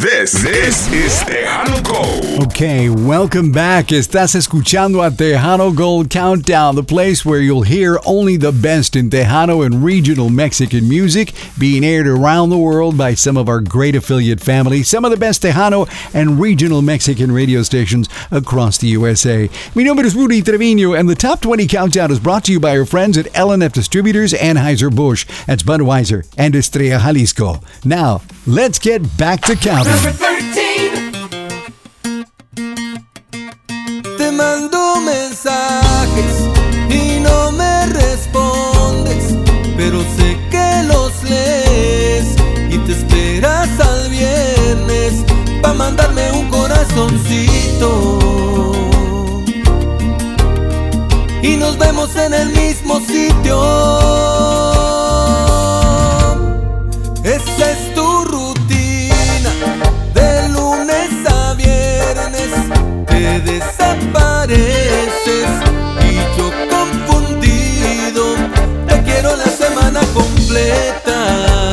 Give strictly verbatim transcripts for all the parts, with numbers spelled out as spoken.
This, this is Tejano Gold. Okay, welcome back. Estás escuchando a Tejano Gold Countdown, the place where you'll hear only the best in Tejano and regional Mexican music being aired around the world by some of our great affiliate families, some of the best Tejano and regional Mexican radio stations across the U S A. Mi nombre es Rudy Trevino, and the Top twenty Countdown is brought to you by our friends at L and F Distributors, Anheuser-Busch, that's Budweiser, and Estrella Jalisco. Now, let's get back to counting. Number thirteen. Te mando mensajes y no me respondes, pero sé que los lees y te esperas al viernes pa' mandarme un corazoncito. Y nos vemos en el mismo sitio. Esa es tu rutina, de lunes a viernes te desapareces y yo confundido te quiero la semana completa.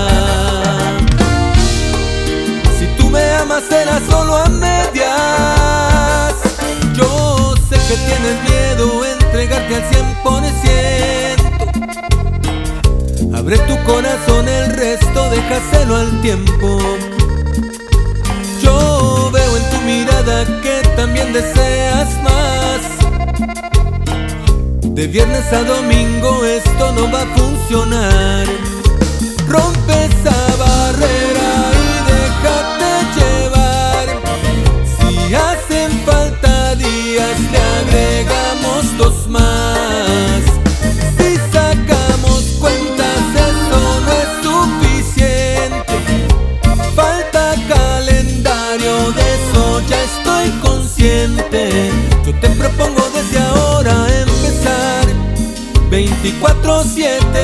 Si tú me amas será solo a medias. Yo sé que tienes miedo a entregarte al cien por ciento. Abre tu corazón, el resto déjaselo al tiempo. Yo veo en tu mirada que también deseas más. De viernes a domingo esto no va a funcionar. Rompe esa barrera y déjate llevar. Si hacen falta días le agregamos dos más. Si sacamos cuentas eso no es suficiente. Falta calendario, de eso ya estoy consciente. Yo te propongo desde ahora empezar veinticuatro siete.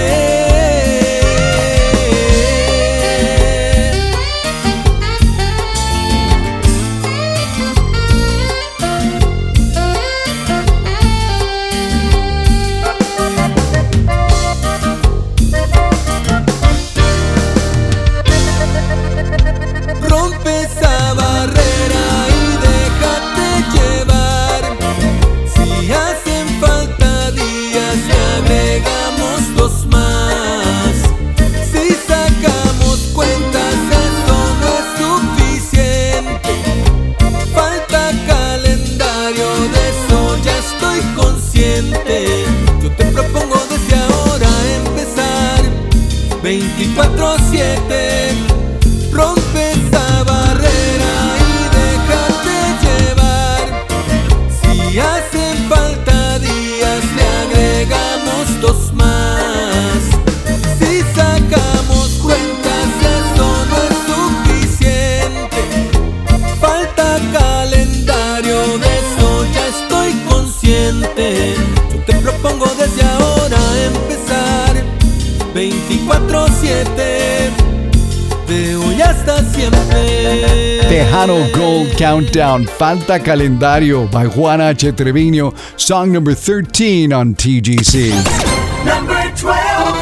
Yo te propongo desde ahora empezar veinticuatro siete. Rompe esa barrera y déjate llevar. Si hacen falta días le agregamos dos más. Si sacamos cuentas eso no es suficiente. Falta calendario, de eso ya estoy consciente. Te propongo desde ahora empezar veinticuatro siete, de hoy hasta siempre. Tejano Gold Countdown, Falta Calendario by Juan H. Trevino, song number thirteen on T G C. Number twelve.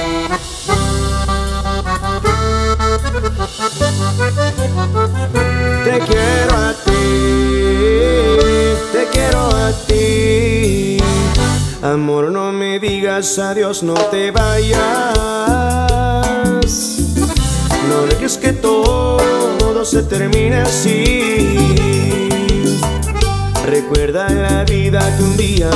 Te quiero a ti, te quiero a ti. Amor, no me digas adiós, no te vayas. No dejes que todo se termine así. Recuerda la vida que un día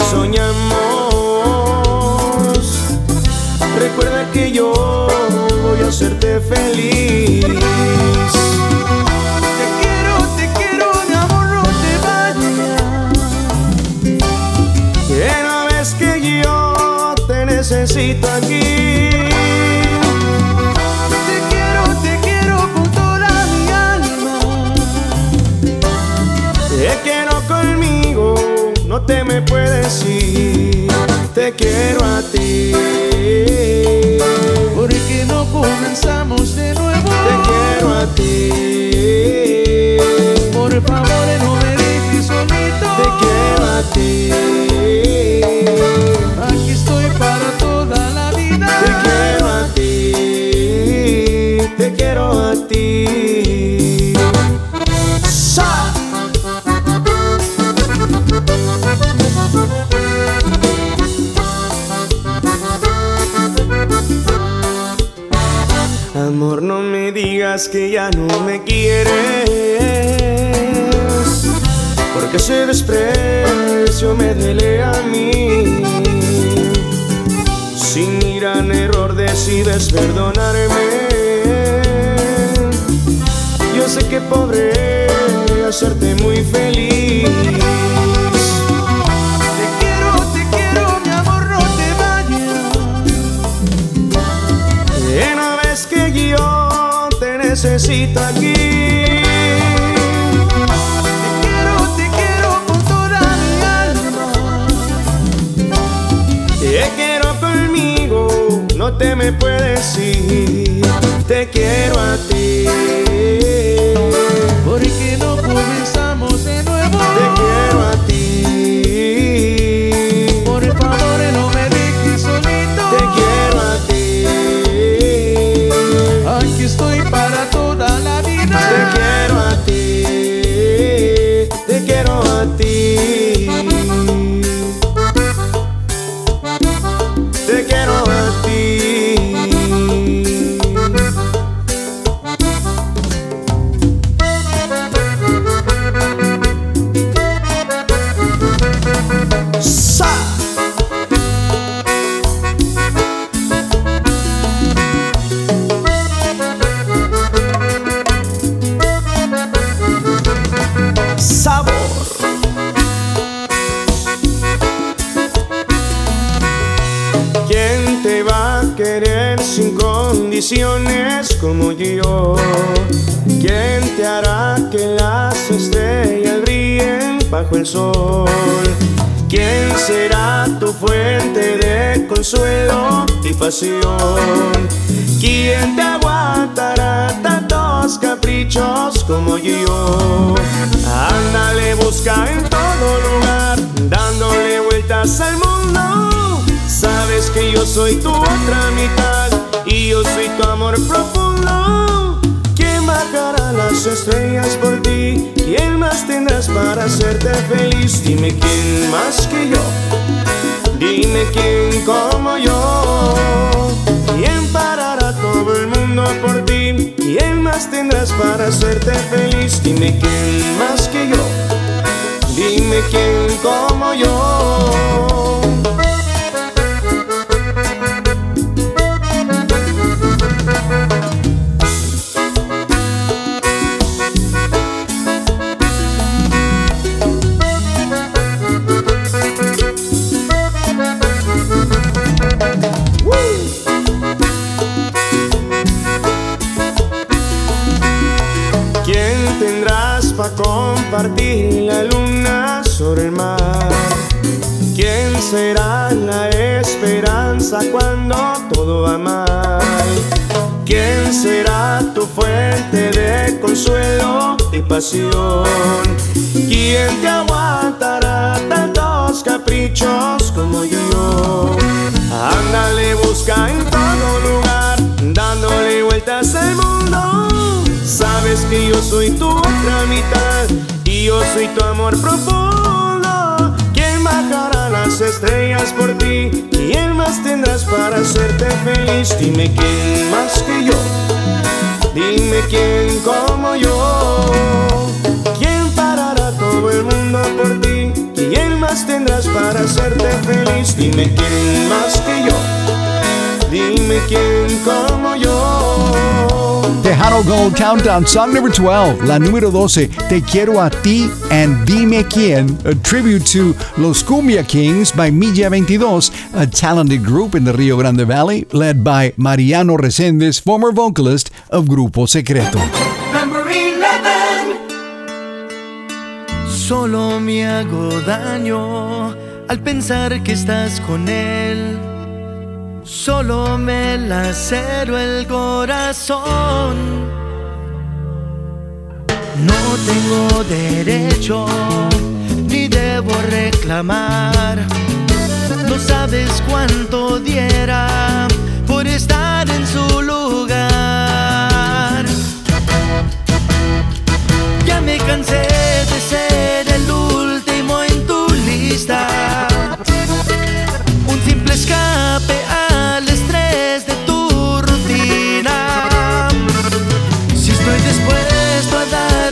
soñamos. Recuerda que yo voy a hacerte feliz. Te quiero, te quiero, mi amor, no te vayas. Que no ves que yo te necesito aquí. Te quiero, te quiero con toda mi alma. Te quiero conmigo, no te me puedes ir. Te quiero a ti. Porque no comenzamos de nuevo. Te quiero a ti. Por favor, no me dejes solito. Te quiero a ti. Aquí estoy para toda la vida. Te quiero a ti. Te quiero a ti. que ya no me quieres, porque ese desprecio me duele a mí. Sin gran error decides perdonarme. Yo sé que podré hacerte muy feliz. Te quiero, te quiero, mi amor, no te vayas. Y no ves que yo te necesito aquí. Te quiero, te quiero con toda mi alma. Te quiero conmigo, no te me puedes ir. Te quiero a ti. Porque no comenzamos de nuevo. Te quiero a ti. Por favor, no me dejes solito. Te quiero a ti. Aquí estoy para toda la vida. Te quiero a ti. Te quiero a ti. Te quiero a ti. Sa. Sabor. ¿Quién te va a querer sin condiciones como yo? ¿Quién te hará que las estrellas brillen bajo el sol? ¿Quién será tu fuente de consuelo y pasión? ¿Quién te aguantará tantos caprichos como yo? Ándale, busca en todo lugar, dándole vueltas al mundo. Sabes que yo soy tu otra mitad y yo soy tu amor profundo. ¿Quién bajará las estrellas por ti? ¿Quién más tendrás para hacerte feliz? Dime quién más que yo. Dime quién como yo. ¿Quién parará todo el mundo por ti? ¿Quién más tendrás para hacerte feliz? Dime quién más que yo. Dime quién como yo. ¿Quién tendrás para compartir la luna sobre el mar? ¿Quién será la esperanza cuando todo va mal? ¿Quién será tu fuente de consuelo y pasión? ¿Quién te aguantará tantos caprichos como yo? Ándale, busca en todo lugar, dándole vueltas al mundo. Sabes que yo soy tu otra mitad y yo soy tu amor profundo. ¿Quién bajará las estrellas por ti? ¿Quién más tendrás para hacerte feliz? Dime quién más que yo. Dime quién como yo. ¿Quién parará todo el mundo por ti? ¿Quién más tendrás para hacerte feliz? Dime quién más que yo. Dime quién como yo. Tejano Gold Countdown, song number twelve, la número doce, Te Quiero a Ti and Dime Quién, a tribute to Los Cumbia Kings by Milla veintidós, a talented group in the Rio Grande Valley led by Mariano Reséndez, former vocalist of Grupo Secreto. Number eleven. Solo me hago daño al pensar que estás con él. Solo me lacero el corazón. No tengo derecho ni debo reclamar. No sabes cuánto diera por estar en su lugar. Ya me cansé de ser el último en tu lista, un simple escape al estrés de tu rutina. Si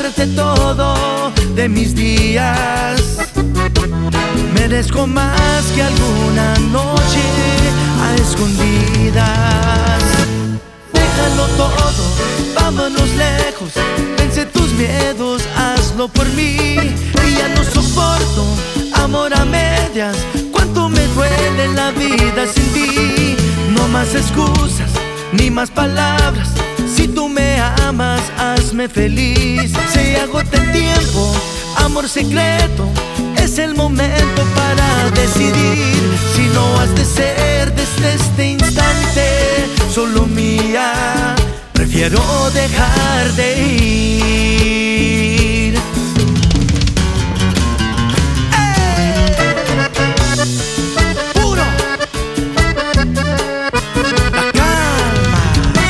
darte todo de mis días. Merezco más que alguna noche a escondidas. Déjalo todo, vámonos lejos. Vence tus miedos, hazlo por mí. Y ya no soporto amor a medias. Cuánto me duele la vida sin ti. No más excusas, ni más palabras. Si tú me amas, hazme feliz. Se agota el tiempo, amor secreto. Es el momento para decidir. Si no has de ser desde este instante solo mía, prefiero dejar de ir. ¡Ey! ¡Puro! La calma.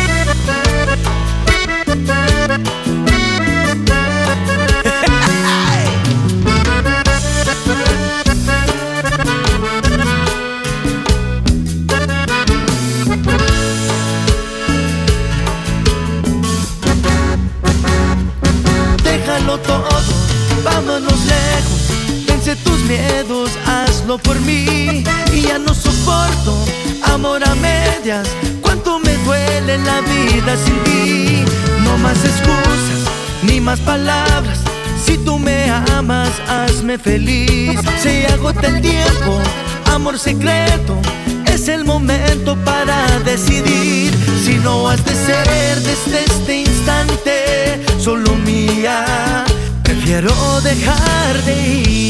Déjalo todo, vámonos lejos. Vence tus miedos, hazlo por mí. Y ya no soporto amor a medias. Cuánto me duele la vida sin ti. No más excusas, ni más palabras. Si tú me amas, hazme feliz. Se agota el tiempo, amor secreto. Es el momento para decidir. Si no has de ser desde este instante solo mía, prefiero dejar de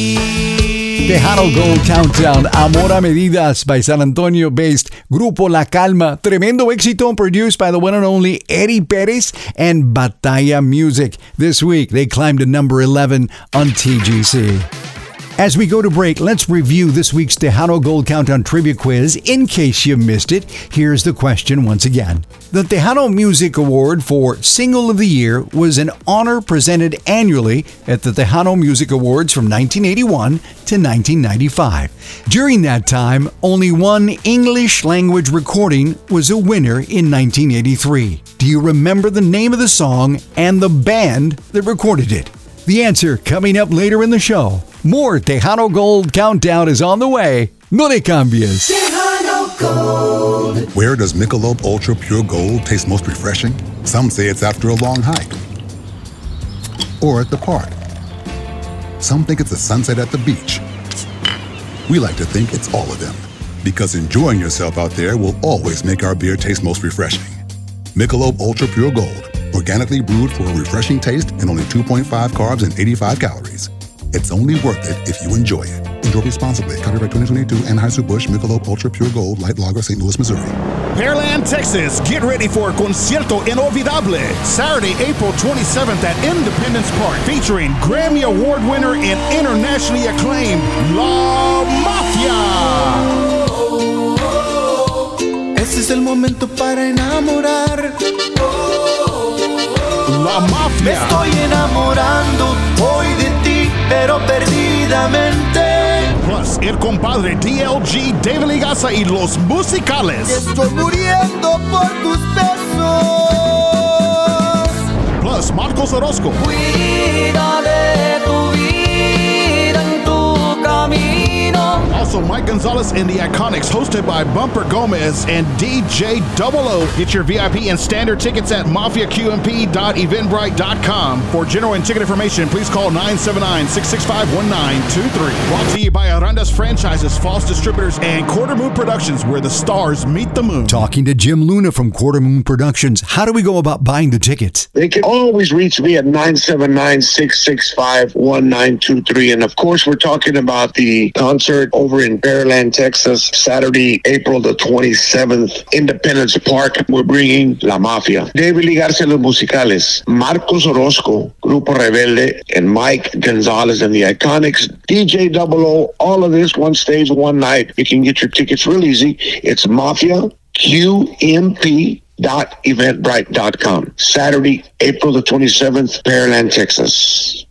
ir. Tejano Gold Countdown, Amor a Medidas by San Antonio-based Grupo La Calma. Tremendo éxito, produced by the one and only Eddie Perez and Batalla Music. This week, they climbed to number eleven on T G C. As we go to break, let's review this week's Tejano Gold Countdown Trivia Quiz. In case you missed it, here's the question once again. The Tejano Music Award for Single of the Year was an honor presented annually at the Tejano Music Awards from nineteen eighty-one to nineteen ninety-five. During that time, only one English language recording was a winner in nineteen eighty-three. Do you remember the name of the song and the band that recorded it? The answer coming up later in the show. More Tejano Gold Countdown is on the way. No le cambies. Tejano Gold. Where does Michelob Ultra Pure Gold taste most refreshing? Some say it's after a long hike. Or at the park. Some think it's a sunset at the beach. We like to think it's all of them. Because enjoying yourself out there will always make our beer taste most refreshing. Michelob Ultra Pure Gold. Organically brewed for a refreshing taste and only two point five carbs and eighty-five calories. It's only worth it if you enjoy it. Enjoy responsibly. Copyright twenty twenty-two Anheuser-Busch Michelob Ultra Pure Gold Light Lager, Saint Louis, Missouri. Pearland, Texas, get ready for Concierto Inolvidable. Saturday, April twenty-seventh at Independence Park, featuring Grammy Award winner and internationally acclaimed La Mafia. Este es el momento para enamorar. La Mafia. Me estoy enamorando hoy de ti, pero perdidamente. Plus, El Compadre, D L G, David Ligaza y Los Musicales. Estoy muriendo por tus besos. Plus, Marcos Orozco. Cuida de tu vida en tu camino. Also, Mike Gonzalez and the Iconics, hosted by Bumper Gomez and D J Double O. Get your V I P and standard tickets at mafia q m p dot eventbrite dot com. For general and ticket information, please call nine seven nine, six six five, one nine two three. Brought to you by Arandas Franchises, False Distributors, and Quarter Moon Productions, where the stars meet the moon. Talking to Jim Luna from Quarter Moon Productions. How do we go about buying the tickets? They can always reach me at nine seven nine, six six five, one nine two three. And of course, we're talking about the concert over in Pearland, Texas, Saturday, April the twenty-seventh, Independence Park. We're bringing La Mafia, David Ligarza y Los Musicales, Marcos Orozco, Grupo Rebelde, and Mike Gonzalez and the Iconics, D J Double O, all of this, one stage, one night. You can get your tickets real easy. It's Mafia Q M P dot eventbrite dot com. Saturday, April the twenty-seventh, Pearland, Texas.